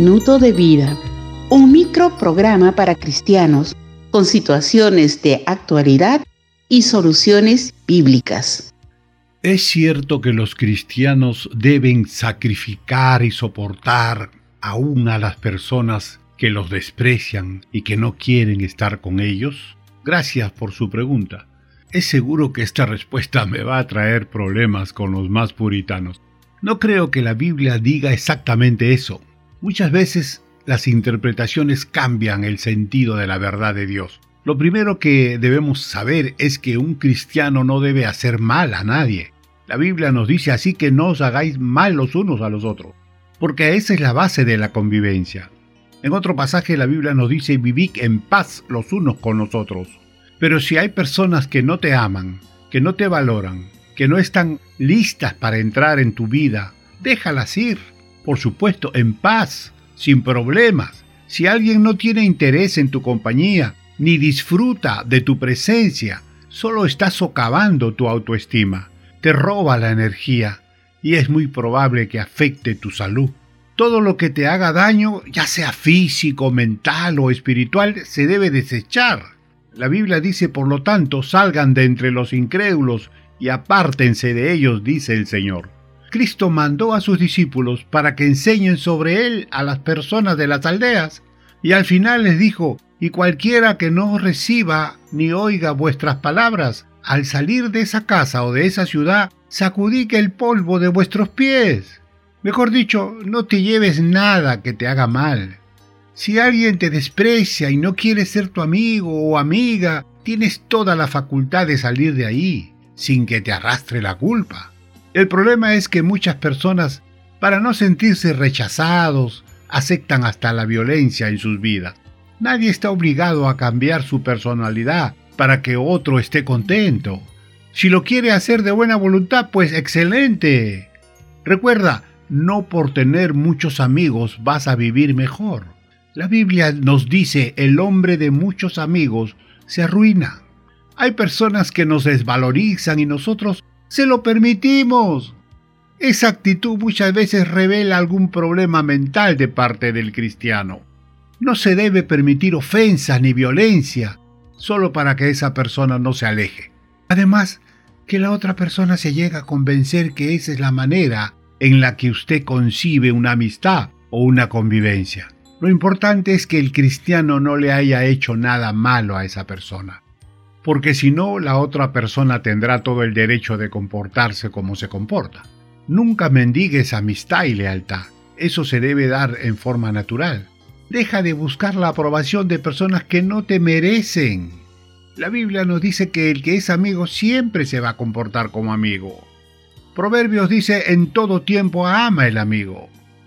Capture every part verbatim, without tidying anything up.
minuto de vida, un microprograma para cristianos con situaciones de actualidad y soluciones bíblicas. Es cierto que los cristianos deben sacrificar y soportar aún a las personas que los desprecian y que no quieren estar con ellos. Gracias por su pregunta. Es seguro que esta respuesta me va a traer problemas con los más puritanos. No creo que la Biblia diga exactamente eso. Muchas veces las interpretaciones cambian el sentido de la verdad de Dios. Lo primero que debemos saber es que un cristiano no debe hacer mal a nadie. La Biblia nos dice así que no os hagáis mal los unos a los otros, porque esa es la base de la convivencia. En otro pasaje la Biblia nos dice: vivid en paz los unos con los otros. Pero si hay personas que no te aman, que no te valoran, que no están listas para entrar en tu vida, déjalas ir, por supuesto, en paz, sin problemas. Si alguien no tiene interés en tu compañía, ni disfruta de tu presencia, solo está socavando tu autoestima, te roba la energía y es muy probable que afecte tu salud. Todo lo que te haga daño, ya sea físico, mental o espiritual, se debe desechar. La Biblia dice, por lo tanto, salgan de entre los incrédulos y apártense de ellos, dice el Señor. Cristo mandó a sus discípulos para que enseñen sobre Él a las personas de las aldeas, y al final les dijo: y cualquiera que no reciba ni oiga vuestras palabras, al salir de esa casa o de esa ciudad, sacudid el polvo de vuestros pies. Mejor dicho, no te lleves nada que te haga mal. Si alguien te desprecia y no quiere ser tu amigo o amiga, tienes toda la facultad de salir de ahí, sin que te arrastre la culpa. El problema es que muchas personas, para no sentirse rechazados, aceptan hasta la violencia en sus vidas. Nadie está obligado a cambiar su personalidad para que otro esté contento. Si lo quiere hacer de buena voluntad, pues excelente. Recuerda, no por tener muchos amigos vas a vivir mejor. La Biblia nos dice: el hombre de muchos amigos se arruina. Hay personas que nos desvalorizan y nosotros se lo permitimos. Esa actitud muchas veces revela algún problema mental de parte del cristiano. No se debe permitir ofensas ni violencia, solo para que esa persona no se aleje. Además, que la otra persona se llegue a convencer que esa es la manera en la que usted concibe una amistad o una convivencia. Lo importante es que el cristiano no le haya hecho nada malo a esa persona, porque si no, la otra persona tendrá todo el derecho de comportarse como se comporta. Nunca mendigues amistad y lealtad. Eso se debe dar en forma natural. Deja de buscar la aprobación de personas que no te merecen. La Biblia nos dice que el que es amigo siempre se va a comportar como amigo. Proverbios dice: en todo tiempo ama el amigo.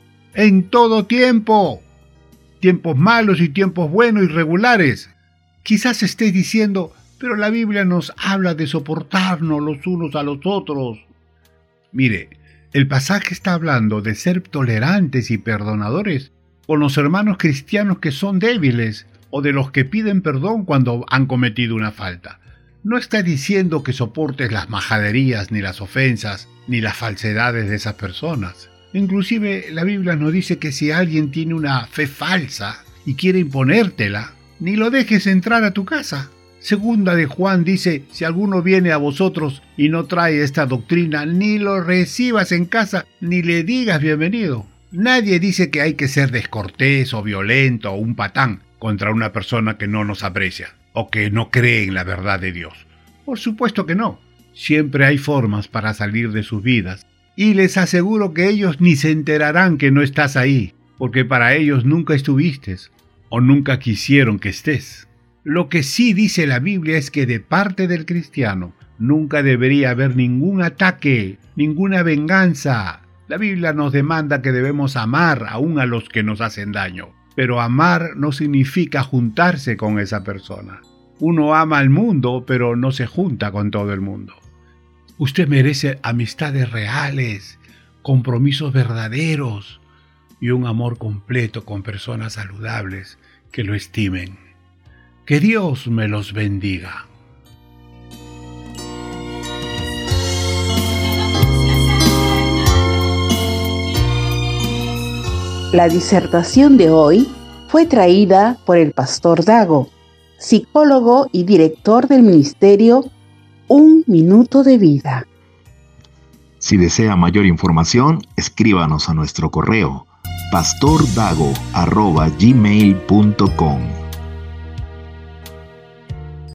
En todo tiempo. Tiempos malos y tiempos buenos y regulares. Quizás estés diciendo: pero la Biblia nos habla de soportarnos los unos a los otros. Mire, el pasaje está hablando de ser tolerantes y perdonadores con los hermanos cristianos que son débiles o de los que piden perdón cuando han cometido una falta. No está diciendo que soportes las majaderías, ni las ofensas, ni las falsedades de esas personas. Inclusive la Biblia nos dice que si alguien tiene una fe falsa y quiere imponértela, ni lo dejes entrar a tu casa. Segunda de Juan dice: si alguno viene a vosotros y no trae esta doctrina, ni lo recibas en casa, ni le digas bienvenido. Nadie dice que hay que ser descortés o violento o un patán contra una persona que no nos aprecia o que no cree en la verdad de Dios. Por supuesto que no. Siempre hay formas para salir de sus vidas. Y les aseguro que ellos ni se enterarán que no estás ahí, porque para ellos nunca estuviste o nunca quisieron que estés. Lo que sí dice la Biblia es que de parte del cristiano nunca debería haber ningún ataque, ninguna venganza. La Biblia nos demanda que debemos amar aún a los que nos hacen daño, pero amar no significa juntarse con esa persona. Uno ama al mundo, pero no se junta con todo el mundo. Usted merece amistades reales, compromisos verdaderos y un amor completo con personas saludables que lo estimen. Que Dios me los bendiga. La disertación de hoy fue traída por el pastor Dago, psicólogo y director del ministerio Un Minuto de Vida. Si desea mayor información, escríbanos a nuestro correo pastordago arroba gmail punto com.